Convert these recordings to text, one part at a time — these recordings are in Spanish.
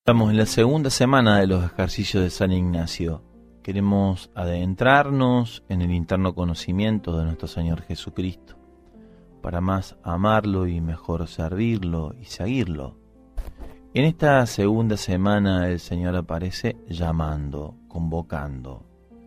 Estamos en la segunda semana de los ejercicios de San Ignacio. Queremos adentrarnos en el interno conocimiento de nuestro Señor Jesucristo, para más amarlo y mejor servirlo y seguirlo. En esta segunda semana el Señor aparece llamando, convocando.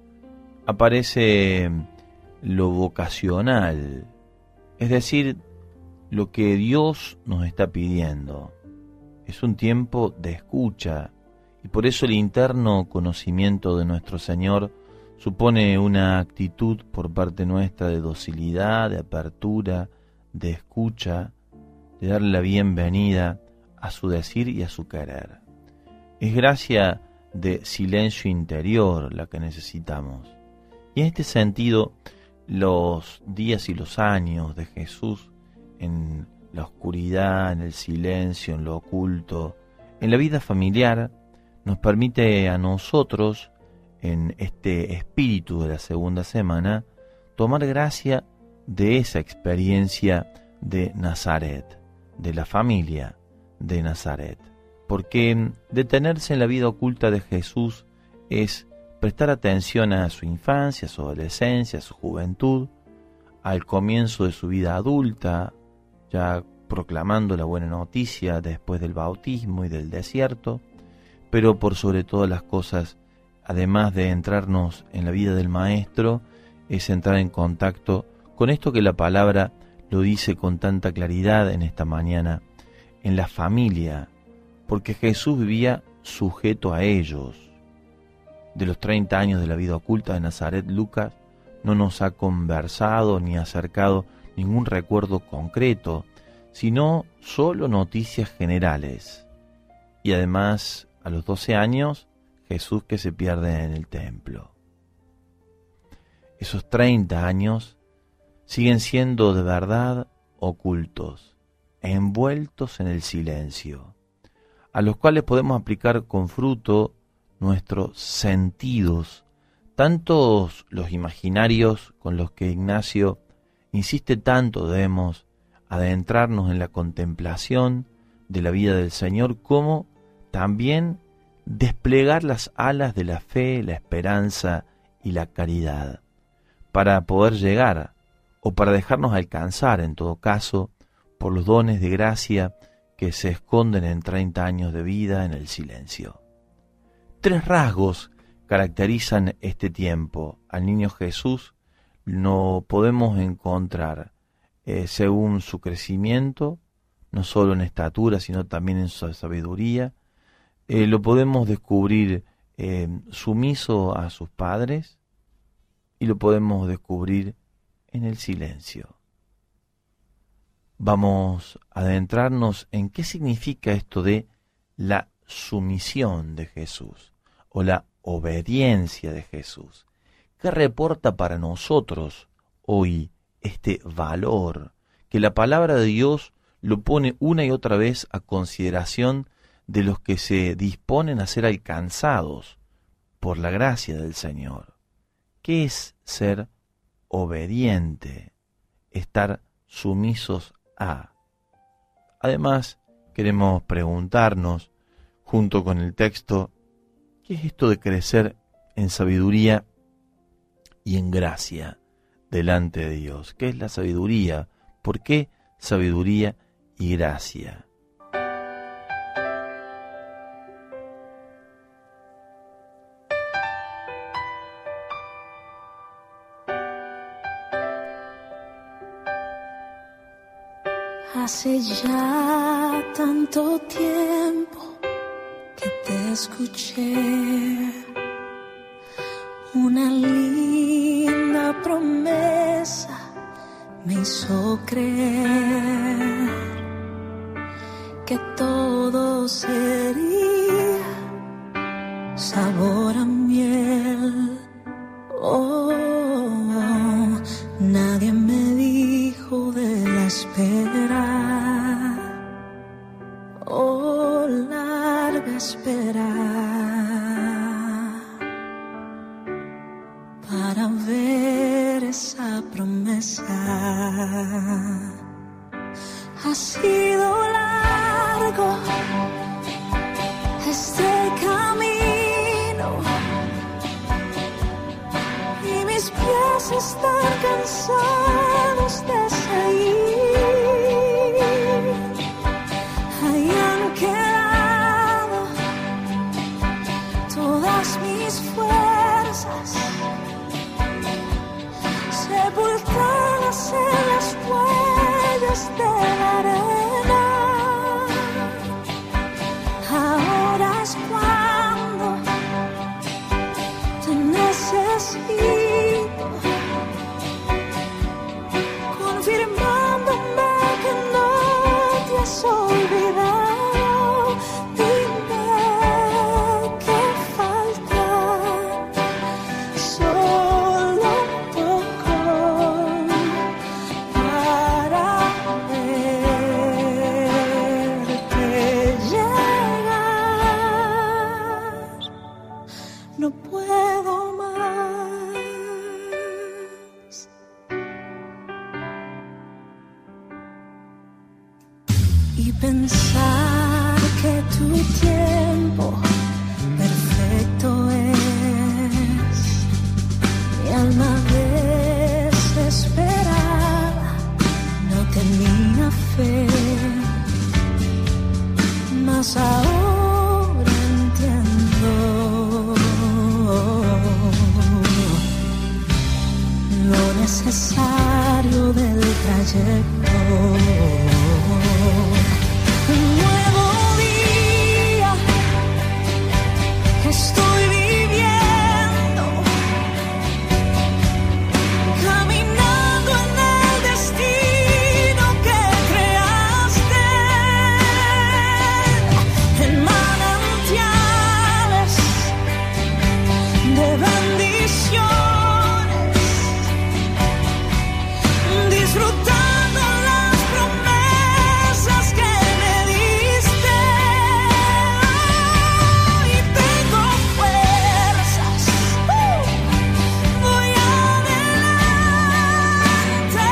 Aparece lo vocacional, es decir, lo que Dios nos está pidiendo. Es un tiempo de escucha y por eso el interno conocimiento de nuestro Señor supone una actitud por parte nuestra de docilidad, de apertura, de escucha, de darle la bienvenida a su decir y a su querer. Es gracia de silencio interior la que necesitamos. Y en este sentido, los días y los años de Jesús en la oscuridad, en el silencio, en lo oculto, en la vida familiar, nos permite a nosotros, en este espíritu de la segunda semana, tomar gracia de esa experiencia de Nazaret, de la familia de Nazaret. Porque detenerse en la vida oculta de Jesús es prestar atención a su infancia, a su adolescencia, a su juventud, al comienzo de su vida adulta, ya proclamando la buena noticia después del bautismo y del desierto, pero por sobre todas las cosas, además de entrarnos en la vida del Maestro, es entrar en contacto con esto que la palabra lo dice con tanta claridad en esta mañana, en la familia, porque Jesús vivía sujeto a ellos. De los 30 años de la vida oculta de Nazaret, Lucas no nos ha conversado ni acercado ningún recuerdo concreto, sino solo noticias generales. Y además, a los 12 años, Jesús que se pierde en el templo. Esos 30 años siguen siendo de verdad ocultos, envueltos en el silencio, a los cuales podemos aplicar con fruto nuestros sentidos, tantos los imaginarios con los que Ignacio insiste tanto debemos adentrarnos en la contemplación de la vida del Señor, como también desplegar las alas de la fe, la esperanza y la caridad, para poder llegar, o para dejarnos alcanzar en todo caso, por los dones de gracia que se esconden en 30 años de vida en el silencio. 3 rasgos caracterizan este tiempo. Al niño Jesús no podemos encontrar según su crecimiento, no solo en estatura, sino también en su sabiduría. Lo podemos descubrir sumiso a sus padres y lo podemos descubrir en el silencio. Vamos a adentrarnos en qué significa esto de la sumisión de Jesús o la obediencia de Jesús. ¿Qué reporta para nosotros hoy este valor que la palabra de Dios lo pone una y otra vez a consideración de los que se disponen a ser alcanzados por la gracia del Señor? ¿Qué es ser obediente? Estar sumisos a. Además, queremos preguntarnos, junto con el texto, ¿qué es esto de crecer en sabiduría y en gracia delante de Dios? ¿Qué es la sabiduría? ¿Por qué sabiduría y gracia? Hace ya tanto tiempo que te escuché, una linda promesa me hizo creer que todo sería sabor a miel. Oh, nadie me dijo de la espera, oh, larga espera, para ver esa promesa. Ha sido largo este no puedo más. Y pensar que tu tiempo perfecto es, mi alma desesperada no tenía fe, mas ahora entiendo lo necesario del trayecto. Un nuevo día estoy viviendo, caminando en el destino que creaste, en manantiales de bendiciones, disfrutando las promesas que me diste. Y tengo fuerzas, voy adelante.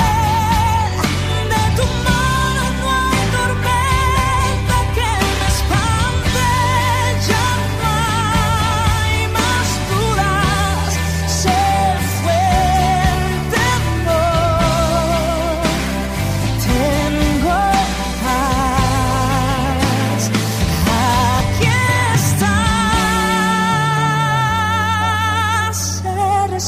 De tu mano no hay tormenta que me espante, ya no hay más dudas. Sé fuerte, no tengo paz. Aquí estás, eres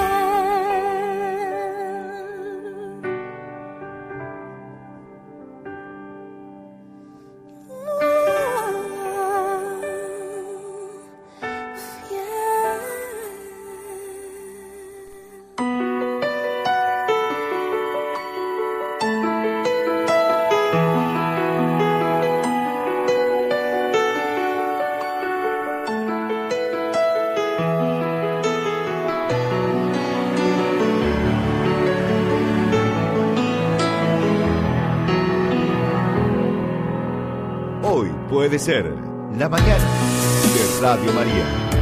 Hoy puede ser la mañana de Radio María.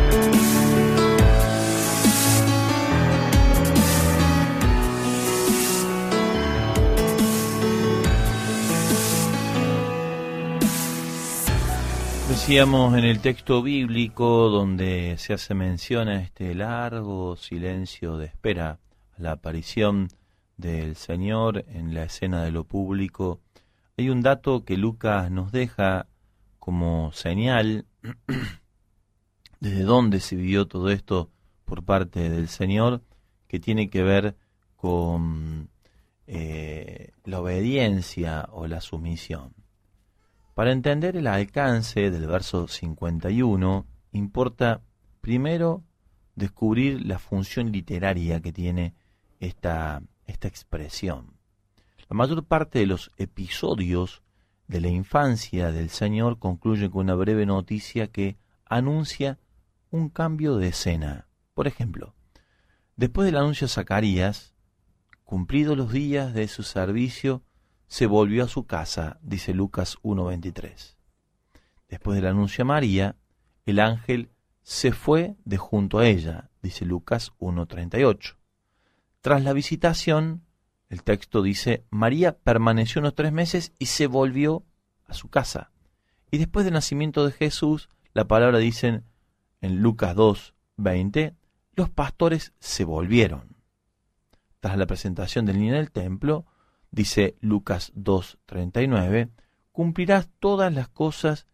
Decíamos en el texto bíblico donde se hace mención a este largo silencio de espera a la aparición del Señor en la escena de lo público. Hay un dato que Lucas nos deja como señal desde dónde se vivió todo esto por parte del Señor, que tiene que ver con la obediencia o la sumisión. Para entender el alcance del verso 51, importa primero descubrir la función literaria que tiene esta expresión. La mayor parte de los episodios de la infancia del Señor concluyen con una breve noticia que anuncia un cambio de escena. Por ejemplo, después del anuncio a Zacarías, cumplidos los días de su servicio, se volvió a su casa, dice Lucas 1:23. Después del anuncio a María, el ángel se fue de junto a ella, dice Lucas 1:38. Tras la visitación, el texto dice, María permaneció unos 3 meses y se volvió a su casa. Y después del nacimiento de Jesús, la palabra dice en Lucas 2:20, los pastores se volvieron. Tras la presentación del niño en el templo, dice Lucas 2:39, cumplidas todas las cosas,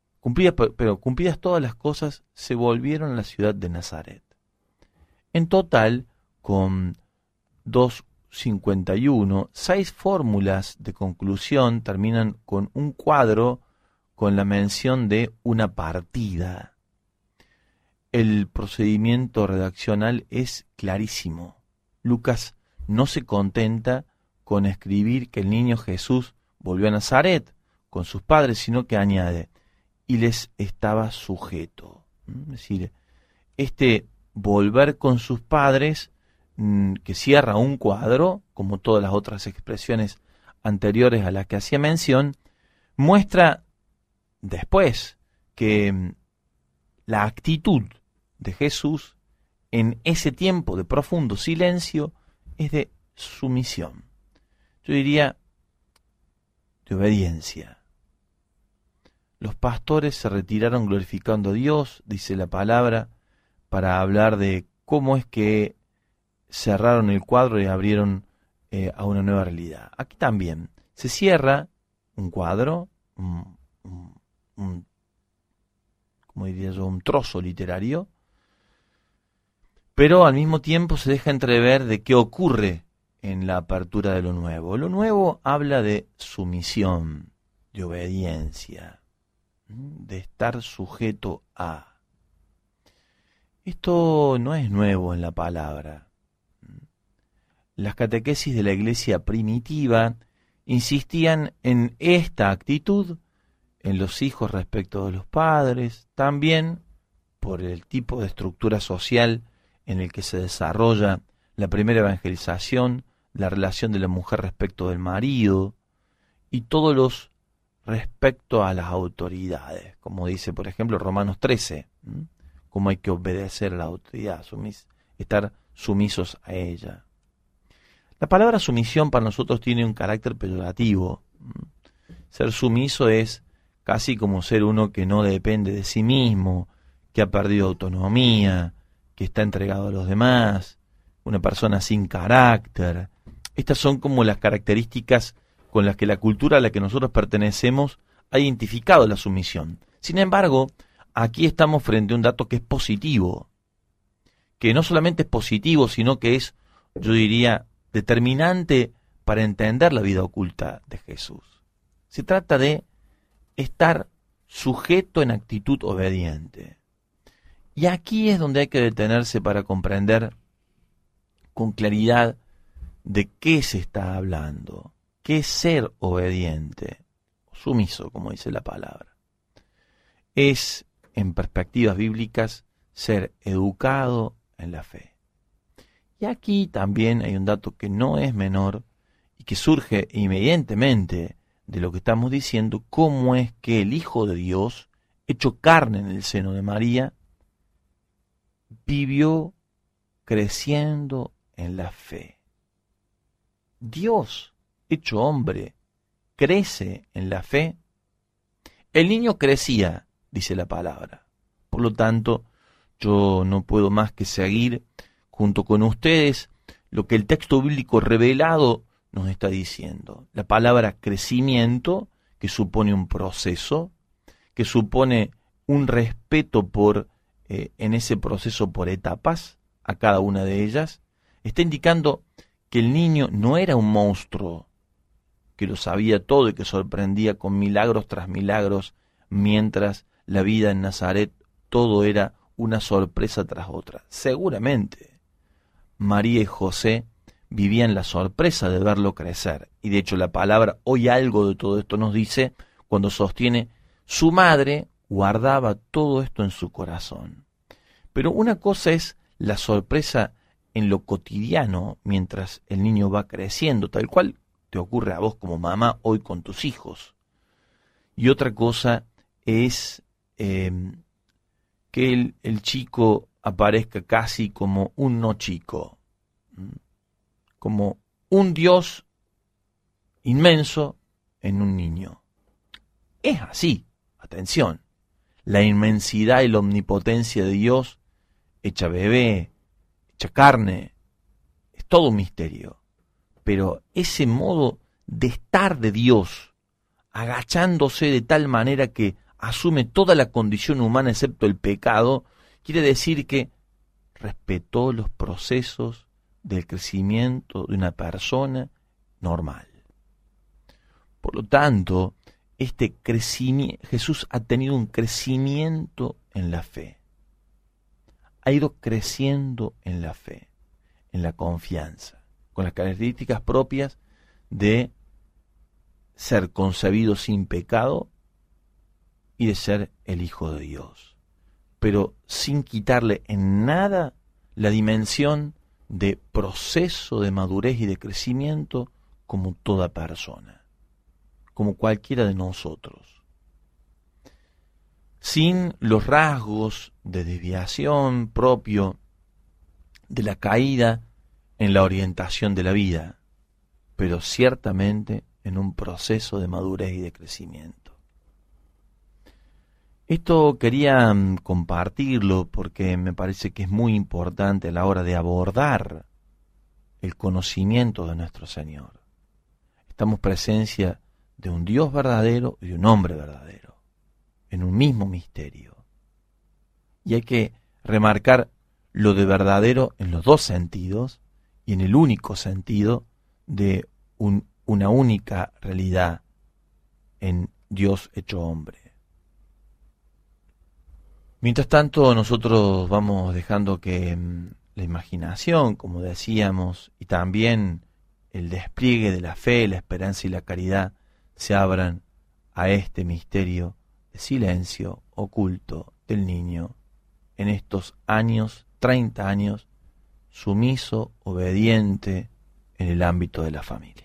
se volvieron a la ciudad de Nazaret. En total, con 2:51, 6 fórmulas de conclusión terminan con un cuadro con la mención de una partida. El procedimiento redaccional es clarísimo. Lucas no se contenta con escribir que el niño Jesús volvió a Nazaret con sus padres, sino que añade, y les estaba sujeto. Es decir, este volver con sus padres, que cierra un cuadro, como todas las otras expresiones anteriores a las que hacía mención, muestra después que la actitud de Jesús en ese tiempo de profundo silencio es de sumisión. Yo diría de obediencia. Los pastores se retiraron glorificando a Dios, dice la palabra, para hablar de cómo es que cerraron el cuadro y abrieron a una nueva realidad. Aquí también se cierra un cuadro, como diría yo, un trozo literario, pero al mismo tiempo se deja entrever de qué ocurre en la apertura de lo nuevo. Lo nuevo habla de sumisión, de obediencia, de estar sujeto a. Esto no es nuevo en la palabra. Las catequesis de la iglesia primitiva insistían en esta actitud en los hijos respecto de los padres, también por el tipo de estructura social en el que se desarrolla la primera evangelización, la relación de la mujer respecto del marido y todos los respecto a las autoridades, como dice por ejemplo Romanos 13, cómo hay que obedecer a la autoridad, estar sumisos a ella. La palabra sumisión para nosotros tiene un carácter peyorativo. Ser sumiso es casi como ser uno que no depende de sí mismo, que ha perdido autonomía, que está entregado a los demás, una persona sin carácter. Estas son como las características con las que la cultura a la que nosotros pertenecemos ha identificado la sumisión. Sin embargo, aquí estamos frente a un dato que es positivo, que no solamente es positivo, sino que es, yo diría, determinante para entender la vida oculta de Jesús. Se trata de estar sujeto en actitud obediente. Y aquí es donde hay que detenerse para comprender con claridad de qué se está hablando, qué es ser obediente, sumiso, como dice la palabra. Es, en perspectivas bíblicas, ser educado en la fe. Y aquí también hay un dato que no es menor y que surge inmediatamente de lo que estamos diciendo, cómo es que el Hijo de Dios, hecho carne en el seno de María, vivió creciendo en la fe. Dios, hecho hombre, crece en la fe. El niño crecía, dice la palabra. Por lo tanto, yo no puedo más que seguir junto con ustedes lo que el texto bíblico revelado nos está diciendo. La palabra crecimiento, que supone un proceso, que supone un respeto por en ese proceso por etapas, a cada una de ellas, está indicando que el niño no era un monstruo que lo sabía todo y que sorprendía con milagros tras milagros, mientras la vida en Nazaret todo era una sorpresa tras otra. Seguramente María y José vivían la sorpresa de verlo crecer, y de hecho la palabra hoy algo de todo esto nos dice cuando sostiene: su madre guardaba todo esto en su corazón. Pero una cosa es la sorpresa en lo cotidiano mientras el niño va creciendo, tal cual te ocurre a vos como mamá hoy con tus hijos. Y otra cosa es que el chico aparezca casi como un no chico, como un Dios inmenso en un niño. Es así, atención, la inmensidad y la omnipotencia de Dios hecha bebé, hecha carne, es todo un misterio. Pero ese modo de estar de Dios, agachándose de tal manera que asume toda la condición humana excepto el pecado, quiere decir que respetó los procesos del crecimiento de una persona normal. Por lo tanto, este crecimiento, Jesús ha tenido un crecimiento en la fe. Ha ido creciendo en la fe, en la confianza, con las características propias de ser concebido sin pecado y de ser el Hijo de Dios, pero sin quitarle en nada la dimensión de proceso de madurez y de crecimiento como toda persona, como cualquiera de nosotros. sin los rasgos de desviación propio de la caída en la orientación de la vida, pero ciertamente en un proceso de madurez y de crecimiento. Esto quería compartirlo porque me parece que es muy importante a la hora de abordar el conocimiento de nuestro Señor. Estamos en presencia de un Dios verdadero y de un hombre verdadero, en un mismo misterio. Y hay que remarcar lo de verdadero en los dos sentidos y en el único sentido de una única realidad en Dios hecho hombre. Mientras tanto, nosotros vamos dejando que la imaginación, como decíamos, y también el despliegue de la fe, la esperanza y la caridad se abran a este misterio de silencio oculto del niño en estos años, 30 años, sumiso, obediente en el ámbito de la familia.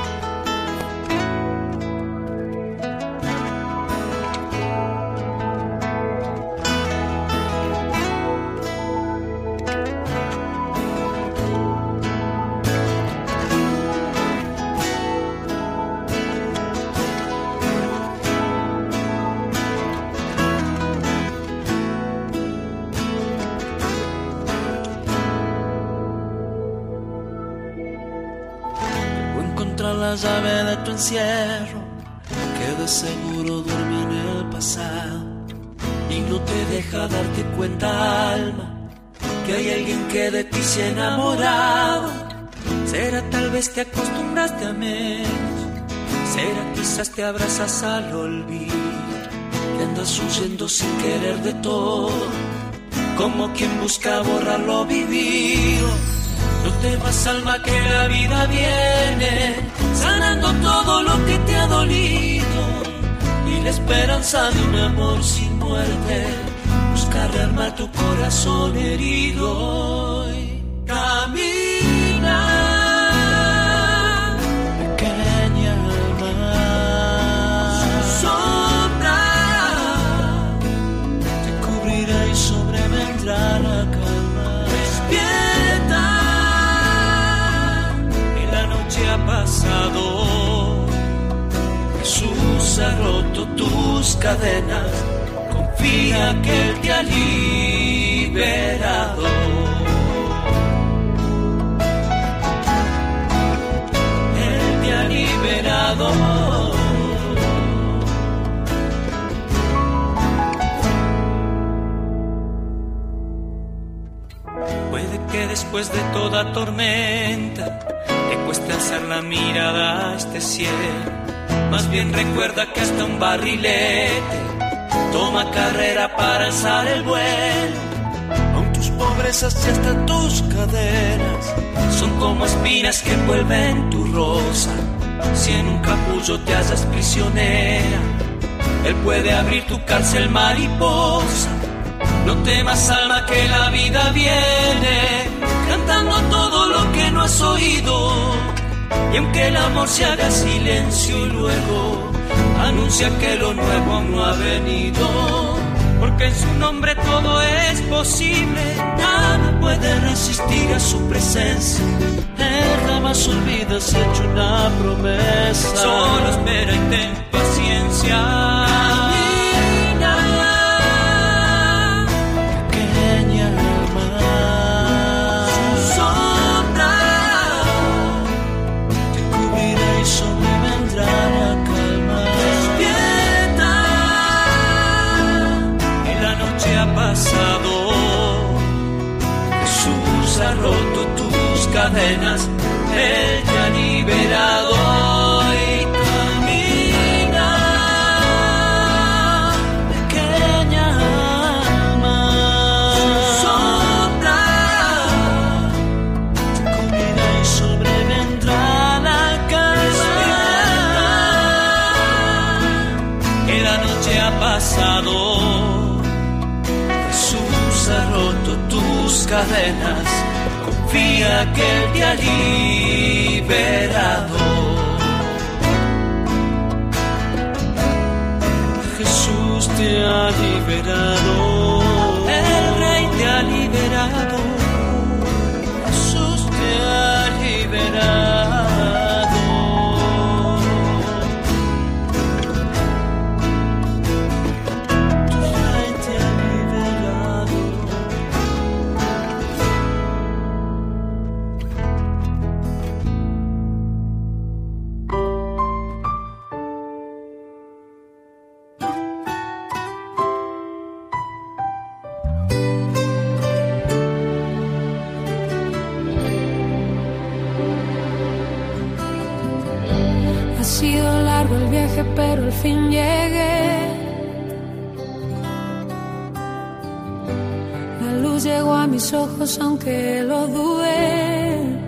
La llave de tu encierro, que de seguro duerme en el pasado y no te deja darte cuenta, alma, que hay alguien que de ti se ha enamorado. Será tal vez te acostumbraste a menos, será quizás te abrazas al olvido, que andas huyendo sin querer de todo, como quien busca borrar lo vivido. No temas, alma, que la vida viene sanando todo lo que te ha dolido, y la esperanza de un amor sin muerte busca rearmar tu corazón herido. Y camina, pequeña alma, su sombra te cubrirá y sobrevendrá la calma. Despierta, ha pasado, Jesús ha roto tus cadenas, confía que Él te ha liberado. Él te ha liberado. Puede que después de toda tormenta te cuesta alzar la mirada a este cielo, más bien recuerda que hasta un barrilete toma carrera para alzar el vuelo. Aun tus pobrezas y hasta tus cadenas son como espinas que envuelven tu rosa. Si en un capullo te hallas prisionera, Él puede abrir tu cárcel mariposa. No temas, alma, que la vida viene cantando todo lo que no has oído, y aunque el amor se haga silencio y luego anuncia que lo nuevo aún no ha venido, porque en su nombre todo es posible, nada puede resistir a su presencia. Él jamás olvida, se ha hecho una promesa. Solo espera y ten paciencia. Jesús ha roto tus cadenas, Él te ha liberado. Y camina, pequeña alma, su sombra te cubrirá y sobrevendrá la calma. Que la noche ha pasado, ha roto tus cadenas, confía que Él te ha liberado. Jesús te ha liberado. El Rey te ha liberado. Jesús te ha liberado. Tu Rey te ha liberado. Ha sido largo el viaje, pero al fin llegué. La luz llegó a mis ojos, aunque lo dudé.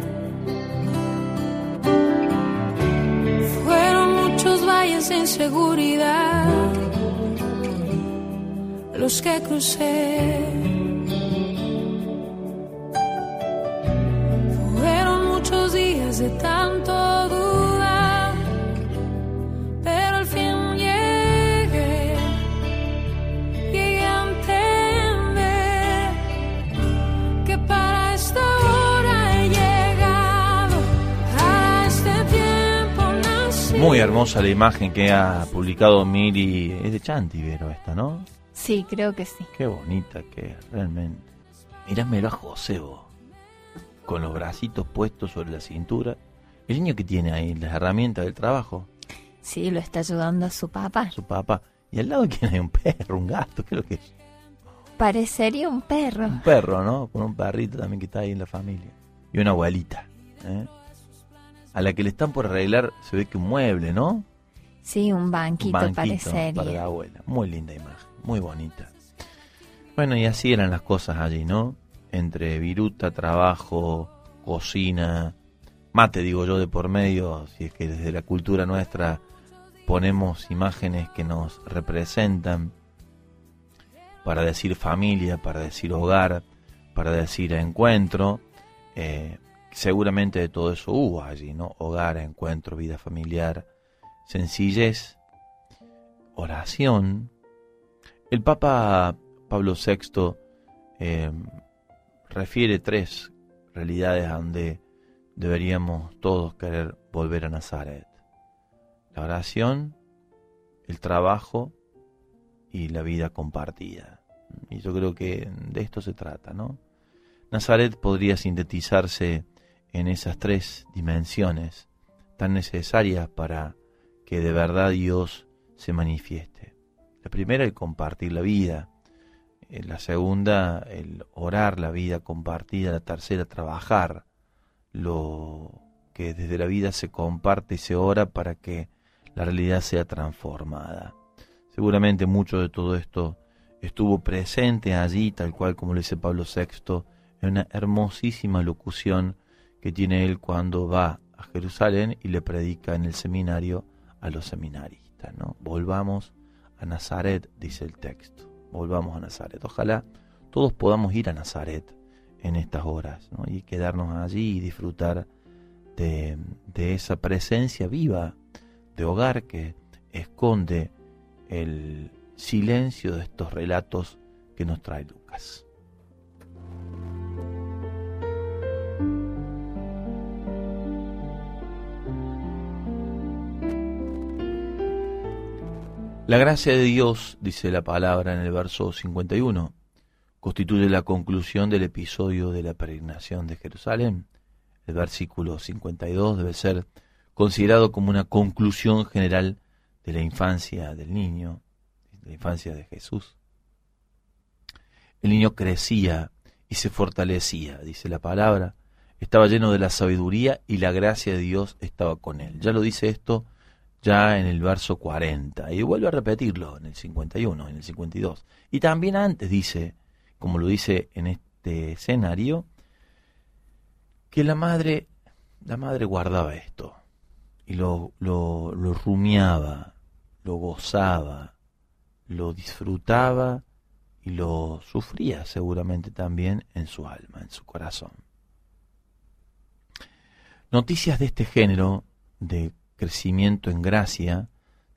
Fueron muchos valles de inseguridad los que crucé. Fueron muchos días de tanto dudar, pero al fin llegué a entender que para esta hora he llegado, a este tiempo nací. Muy hermosa la imagen que ha publicado Miri. Es de Chantivero esta, ¿no? Sí, creo que sí. Qué bonita que es, realmente. Míramelo a José, vos, con los bracitos puestos sobre la cintura. El niño que tiene ahí las herramientas del trabajo, Sí, lo está ayudando a su papá. su papá. Y al lado quién hay, un perro, un gato, ¿qué es lo que es? Parecería un perro. Un perro, ¿no? Con un perrito también que está ahí en la familia. Y una abuelita, ¿eh? A la que le están por arreglar, se ve que un mueble, ¿no? Sí, un banquito, Un banquito parecería. para la abuela. Muy linda imagen, muy bonita. Bueno, y así eran las cosas allí, ¿no? Entre viruta, trabajo, cocina, mate, digo yo, de por medio, si es que desde la cultura nuestra ponemos imágenes que nos representan, para decir familia, para decir hogar, para decir encuentro. Seguramente de todo eso hubo allí, ¿no? Hogar, encuentro, vida familiar, sencillez, oración. El Papa Pablo VI refiere 3 realidades a donde deberíamos todos querer volver a Nazaret: la oración, el trabajo y la vida compartida. Y yo creo que de esto se trata, ¿no? Nazaret podría sintetizarse en esas 3 dimensiones tan necesarias para que de verdad Dios se manifieste. La primera, el compartir la vida. La segunda, el orar la vida compartida. La tercera, trabajar lo que desde la vida se comparte y se ora para que la realidad sea transformada. Seguramente mucho de todo esto estuvo presente allí, tal cual como lo dice Pablo VI, en una hermosísima locución que tiene él cuando va a Jerusalén y le predica en el seminario a los seminaristas, ¿no? Volvamos a Nazaret, dice el texto. Volvamos a Nazaret. Ojalá todos podamos ir a Nazaret en estas horas, ¿no? Y quedarnos allí y disfrutar de esa presencia viva de hogar que esconde el silencio de estos relatos que nos trae Lucas. La gracia de Dios, dice la palabra en el verso 51, constituye la conclusión del episodio de la peregrinación de Jerusalén. El versículo 52 debe ser considerado como una conclusión general de la infancia del niño, de la infancia de Jesús. El niño crecía y se fortalecía, dice la palabra, estaba lleno de la sabiduría y la gracia de Dios estaba con él. Ya lo dice esto ya en el verso 40, y vuelve a repetirlo en el 51, en el 52. Y también antes dice, como lo dice en este escenario, que la madre guardaba esto, y lo rumiaba, lo gozaba, lo disfrutaba, y lo sufría seguramente también en su alma, en su corazón. Noticias de este género, de crecimiento en gracia,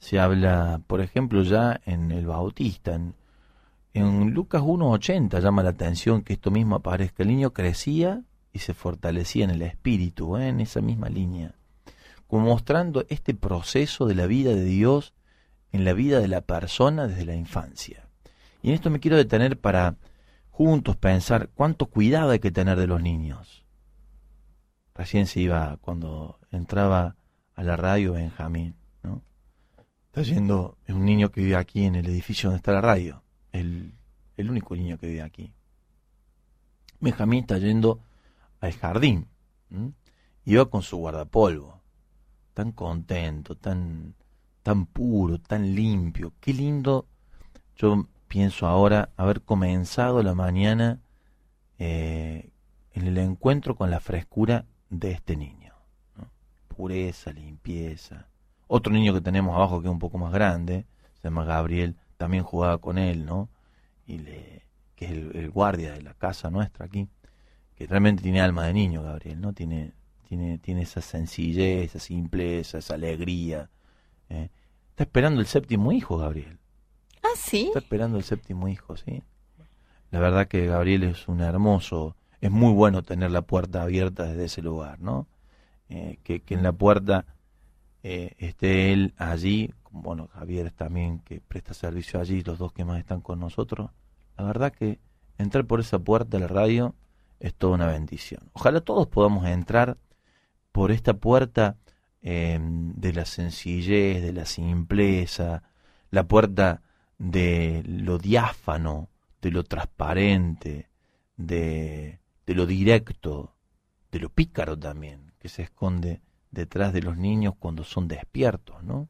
Se habla, por ejemplo, ya en el Bautista, en Lucas 1:80 llama la atención que esto mismo aparezca. El niño crecía y se fortalecía en el espíritu, en esa misma línea, como mostrando este proceso de la vida de Dios en la vida de la persona desde la infancia. Y en esto me quiero detener para juntos pensar cuánto cuidado hay que tener de los niños. Recién se iba, cuando entraba a la radio, Benjamín, ¿no? Está yendo, es un niño que vive aquí en el edificio donde está la radio, el único niño que vive aquí. Benjamín está yendo al jardín, iba con su guardapolvo, tan contento, tan puro, tan limpio. Qué lindo, yo pienso ahora, haber comenzado la mañana en el encuentro con la frescura de este niño, ¿no? Pureza, limpieza. Otro niño que tenemos abajo que es un poco más grande, se llama Gabriel, también jugaba con él, ¿no? Que es el guardia de la casa nuestra aquí, que realmente tiene alma de niño, Gabriel, ¿no? Tiene esa sencillez, esa simpleza, esa alegría. Está esperando el 7º hijo, Gabriel. Ah, ¿sí? Está esperando el 7º hijo, ¿sí? La verdad que Gabriel es un hermoso, es muy bueno tener la puerta abierta desde ese lugar, ¿no? Que en la puerta esté él allí, bueno, Javier también, que presta servicio allí, los dos que más están con nosotros. La verdad que entrar por esa puerta de la radio es toda una bendición. Ojalá todos podamos entrar por esta puerta de la sencillez, de la simpleza, la puerta de lo diáfano, de lo transparente, de lo directo, de lo pícaro también, que se esconde detrás de los niños cuando son despiertos, ¿no?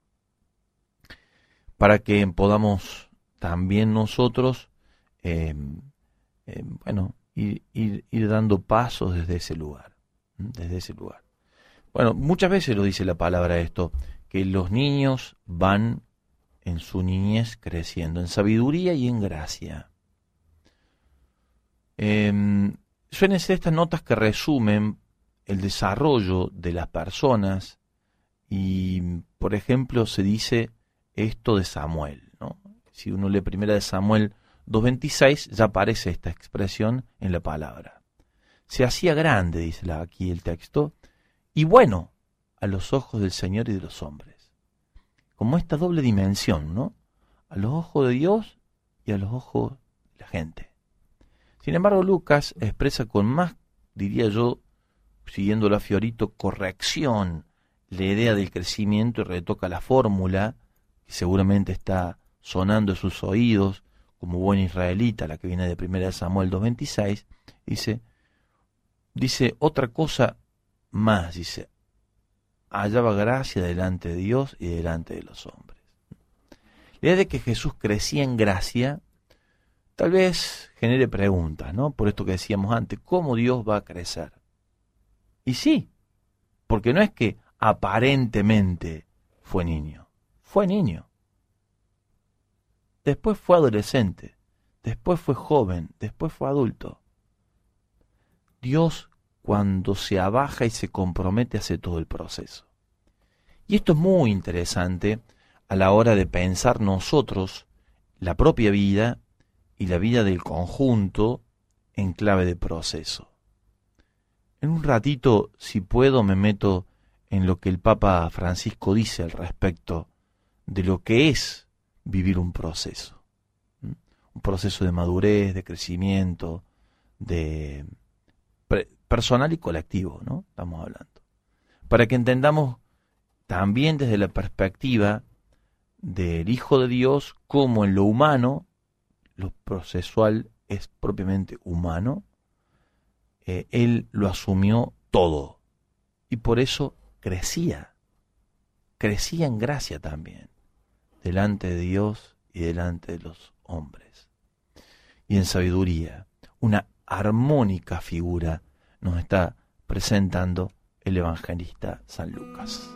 Para que podamos también nosotros, ir dando pasos desde ese lugar, Bueno, muchas veces lo dice la palabra esto, que los niños van en su niñez creciendo, en sabiduría y en gracia. Suelen ser estas notas que resumen el desarrollo de las personas y, por ejemplo, se dice esto de Samuel, ¿no? Si uno lee 1 de Samuel 2:26, ya aparece esta expresión en la palabra. Se hacía grande, dice aquí el texto, y bueno a los ojos del Señor y de los hombres. Como esta doble dimensión, ¿no? A los ojos de Dios y a los ojos de la gente. Sin embargo, Lucas expresa con más, diría yo, siguiendo a Fiorito, corrección, la idea del crecimiento y retoca la fórmula, que seguramente está sonando en sus oídos, como buen israelita, la que viene de 1 Samuel 2:26, dice otra cosa más, dice, hallaba gracia delante de Dios y delante de los hombres. La idea de que Jesús crecía en gracia, tal vez genere preguntas, ¿no? Por esto que decíamos antes, ¿cómo Dios va a crecer? Y sí, porque no es que aparentemente fue niño. Después fue adolescente, después fue joven, después fue adulto. Dios, cuando se abaja y se compromete, hace todo el proceso. Y esto es muy interesante a la hora de pensar nosotros la propia vida y la vida del conjunto en clave de proceso. En un ratito, si puedo, me meto en lo que el Papa Francisco dice al respecto de lo que es vivir un proceso. Un proceso de madurez, de crecimiento, de personal y colectivo, ¿no? Estamos hablando. Para que entendamos también desde la perspectiva del Hijo de Dios, cómo en lo humano, lo procesual es propiamente humano, Él lo asumió todo. Y por eso crecía en gracia también, delante de Dios y delante de los hombres. Y en sabiduría, una armónica figura nos está presentando el evangelista San Lucas.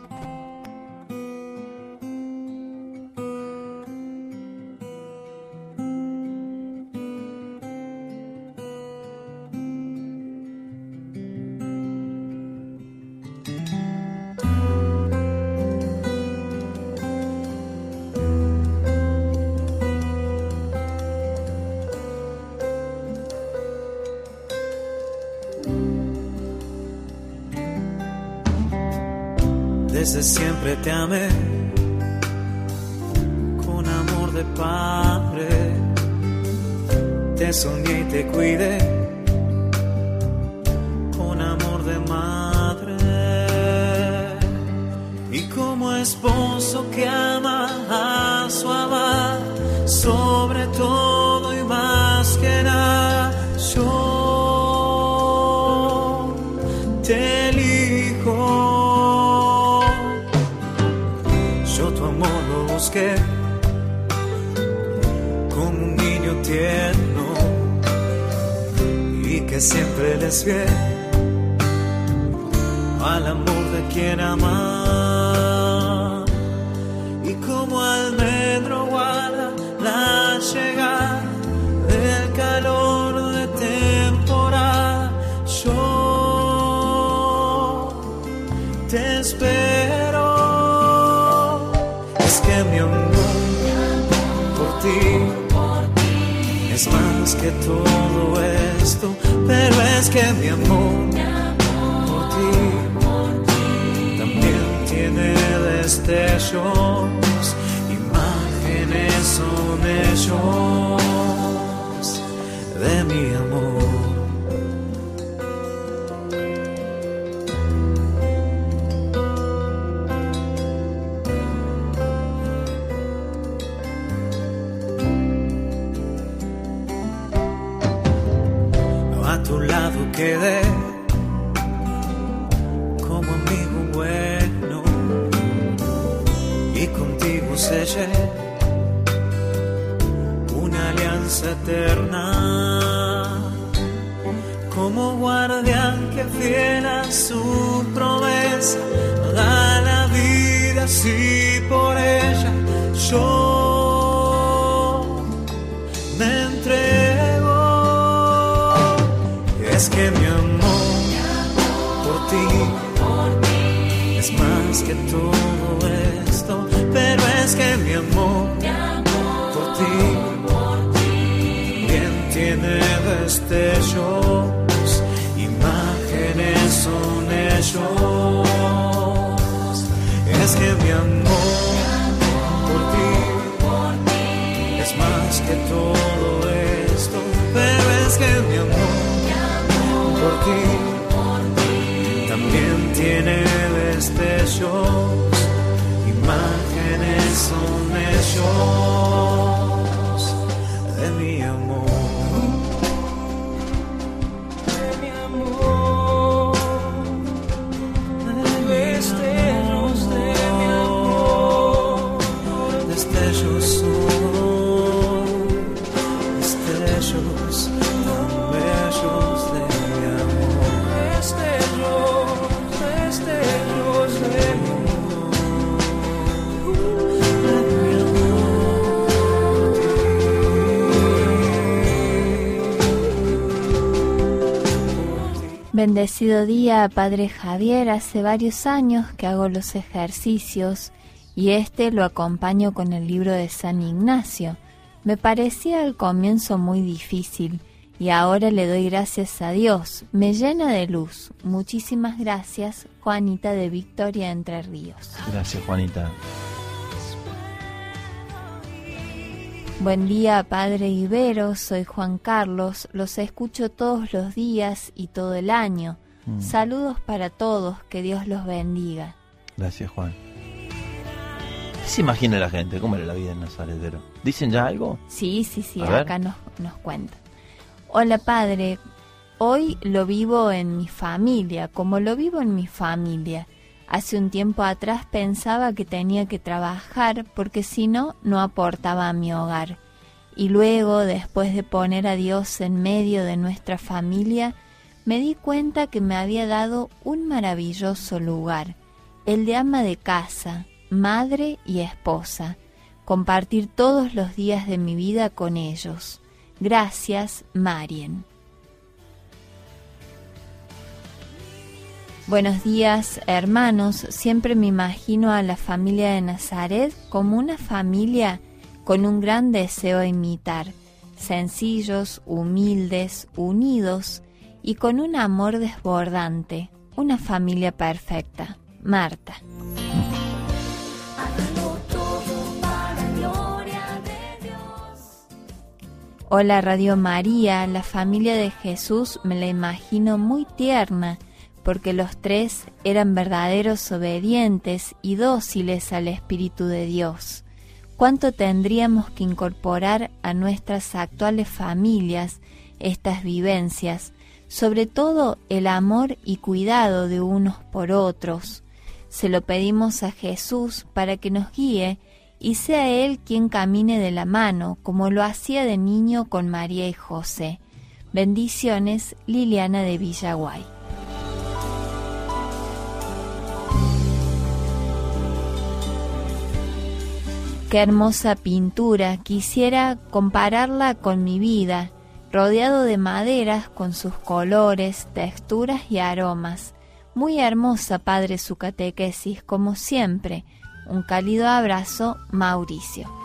Desde siempre te amé con amor de padre, te soñé y te cuidé con amor de madre, y como esposo que ama a su amada, sobre todo y más que nada, yo te elijo. Yo tu amor lo busqué como un niño tierno y que siempre le es fiel al amor de quien ama, y como almendro guarda la llegada del calor de temporada, yo te espero. Es que mi amor por ti es más que todo esto, pero es que mi amor por ti también tiene destellos, imágenes son ellos de mi amor. A tu lado quedé como amigo bueno y contigo sellé una alianza eterna, como guardián que fiel a su promesa da la vida así por ella. Yo me entrego. Es que mi amor por ti es más que todo esto, pero es que mi amor por ti bien tiene destellos, imágenes son ellos. Es que mi amor por ti es más que todo esto, pero es que mi amor por ti también tiene destellos, imágenes son ellos de mi amor. De mi amor, destellos de mi amor, destellos son, destellos tan bellos de mi amor, destellos de mi amor. Bendecido día, Padre Javier. Hace varios años que hago los ejercicios y lo acompaño con el libro de San Ignacio. Me parecía al comienzo muy difícil y ahora le doy gracias a Dios. Me llena de luz. Muchísimas gracias, Juanita de Victoria, Entre Ríos. Gracias, Juanita. Buen día, Padre Ibero, soy Juan Carlos, los escucho todos los días y todo el año. Saludos para todos, que Dios los bendiga. Gracias, Juan. ¿Qué se imagina la gente? ¿Cómo era la vida en Nazaret? ¿Dicen ya algo? Sí, acá nos cuentan. Hola, Padre, hoy lo vivo en mi familia, como lo vivo en mi familia. Hace un tiempo atrás pensaba que tenía que trabajar porque si no, no aportaba a mi hogar. Y luego, después de poner a Dios en medio de nuestra familia, me di cuenta que me había dado un maravilloso lugar, el de ama de casa, madre y esposa, compartir todos los días de mi vida con ellos. Gracias, Marien. Buenos días, hermanos. Siempre me imagino a la familia de Nazaret como una familia con un gran deseo de imitar, sencillos, humildes, unidos y con un amor desbordante, una familia perfecta. Marta. Hola Radio María, la familia de Jesús me la imagino muy tierna, porque los tres eran verdaderos obedientes y dóciles al Espíritu de Dios. ¿Cuánto tendríamos que incorporar a nuestras actuales familias estas vivencias, sobre todo el amor y cuidado de unos por otros? Se lo pedimos a Jesús para que nos guíe y sea Él quien camine de la mano, como lo hacía de niño con María y José. Bendiciones, Liliana de Villaguay. Qué hermosa pintura, quisiera compararla con mi vida, rodeado de maderas con sus colores, texturas y aromas. Muy hermosa, padre, su catequesis, como siempre. Un cálido abrazo, Mauricio.